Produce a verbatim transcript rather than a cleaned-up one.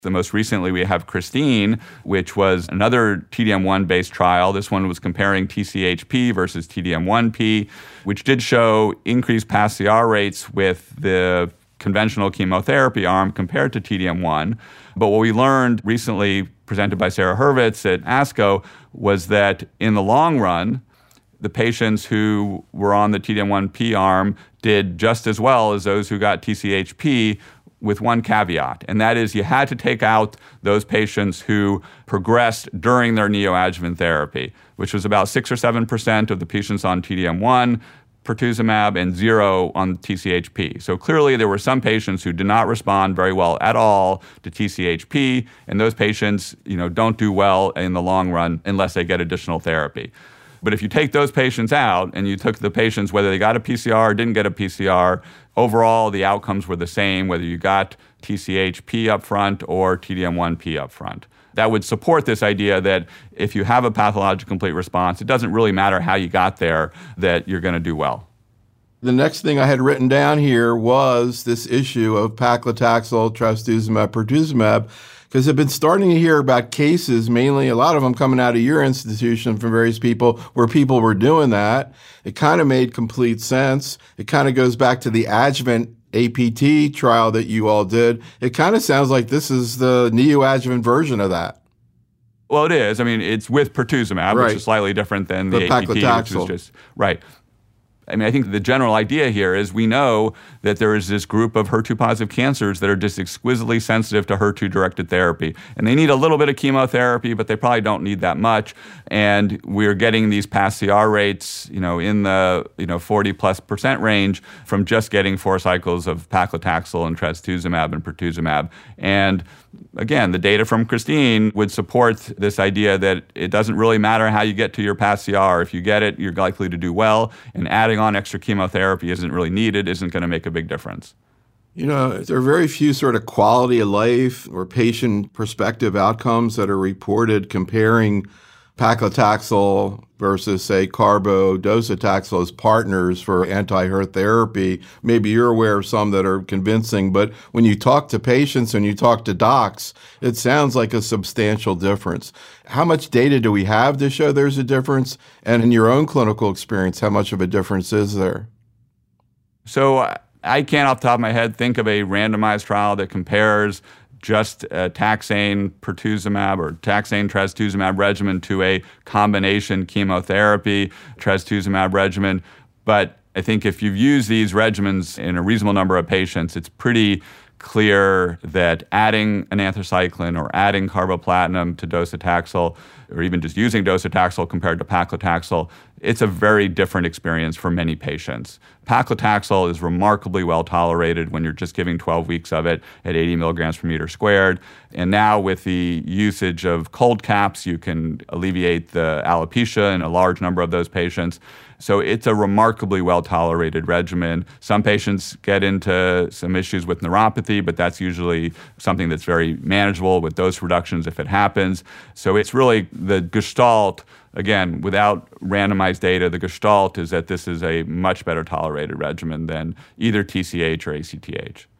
The most recently, we have Christine, which was another T D M one-based trial. This one was comparing T C H P versus T D M one P, which did show increased P A S C R rates with the conventional chemotherapy arm compared to T D M one. But what we learned recently, presented by Sarah Hurvitz at ASCO, was that in the long run, the patients who were on the T D M one P arm did just as well as those who got T C H P, with one caveat, and that is you had to take out those patients who progressed during their neoadjuvant therapy, which was about six or seven percent of the patients on T D M one, pertuzumab, and zero on T C H P. So clearly there were some patients who did not respond very well at all to T C H P, and those patients, you know, don't do well in the long run unless they get additional therapy. But if you take those patients out and you took the patients, whether they got a P C R or didn't get a P C R, overall the outcomes were the same, whether you got T C H P up front or T D M one P up front. That would support this idea that if you have a pathologic complete response, it doesn't really matter how you got there, that you're going to do well. The next thing I had written down here was this issue of paclitaxel, trastuzumab, pertuzumab, because I've been starting to hear about cases, mainly a lot of them coming out of your institution from various people, where people were doing that. It kind of made complete sense. It kind of goes back to the adjuvant A P T trial that you all did. It kind of sounds like this is the neoadjuvant version of that. Well, it is. I mean, it's with pertuzumab, right, which is slightly different than the, the A P T, which is just, right. I mean, I think the general idea here is we know that there is this group of H E R two positive cancers that are just exquisitely sensitive to H E R two directed therapy. And they need a little bit of chemotherapy, but they probably don't need that much. And we're getting these P A S C R rates, you know, in the, you know, forty plus percent range from just getting four cycles of paclitaxel and trastuzumab and pertuzumab. And again, the data from Christine would support this idea that it doesn't really matter how you get to your P A S C R. If you get it, you're likely to do well, and adding on extra chemotherapy isn't really needed, isn't going to make a big difference. You know, there are very few sort of quality of life or patient perspective outcomes that are reported comparing paclitaxel versus, say, carbo-docetaxel as partners for anti-H E R therapy. Maybe you're aware of some that are convincing, but when you talk to patients and you talk to docs, it sounds like a substantial difference. How much data do we have to show there's a difference? And in your own clinical experience, how much of a difference is there? So I can't off the top of my head think of a randomized trial that compares just a taxane pertuzumab or taxane trastuzumab regimen to a combination chemotherapy trastuzumab regimen. But I think if you've used these regimens in a reasonable number of patients, it's pretty clear that adding an anthracycline or adding carboplatin to docetaxel, or even just using docetaxel compared to paclitaxel, it's a very different experience for many patients. Paclitaxel is remarkably well tolerated when you're just giving twelve weeks of it at eighty milligrams per meter squared. And now with the usage of cold caps, you can alleviate the alopecia in a large number of those patients. So it's a remarkably well-tolerated regimen. Some patients get into some issues with neuropathy, but that's usually something that's very manageable with dose reductions if it happens. So it's really the gestalt, again, without randomized data, the gestalt is that this is a much better tolerated regimen than either T C H or A C T H.